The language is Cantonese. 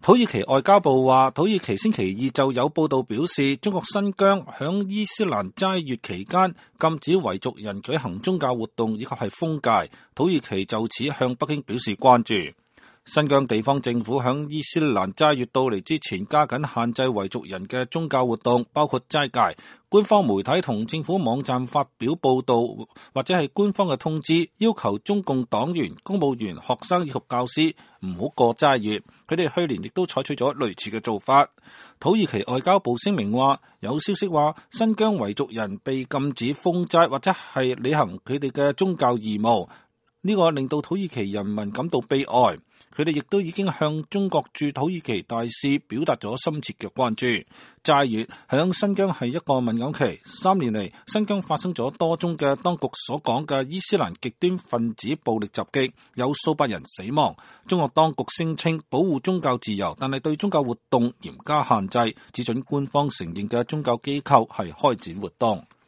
土耳其外交部話，土耳其星期二就有報道表示，中國新疆響伊斯蘭齋月期間禁止維族人舉行宗教活動以及係封戒。土耳其就此向北京表示關注。新疆地方政府響伊斯蘭齋月到嚟之前，加緊限制維族人嘅宗教活動，包括齋戒。官方媒體同政府網站發表報道，或者係官方嘅通知，要求中共黨員、公務員、學生以及教師唔好過齋月。佢哋去年亦都採取咗類似嘅做法。土耳其外交部聲明話，有消息話新疆維族人被禁止封齋或者係履行佢哋嘅宗教義務，呢個令到土耳其人民感到悲哀。佢哋亦都已經向中國駐土耳其大使表達咗深切嘅關注。齋月響新疆係一個敏感期，3年嚟新疆發生咗多宗嘅當局所講嘅伊斯蘭極端分子暴力襲擊，有數百人死亡。中國當局聲稱保護宗教自由，但係對宗教活動嚴加限制，只准官方承認嘅宗教機構係開展活動。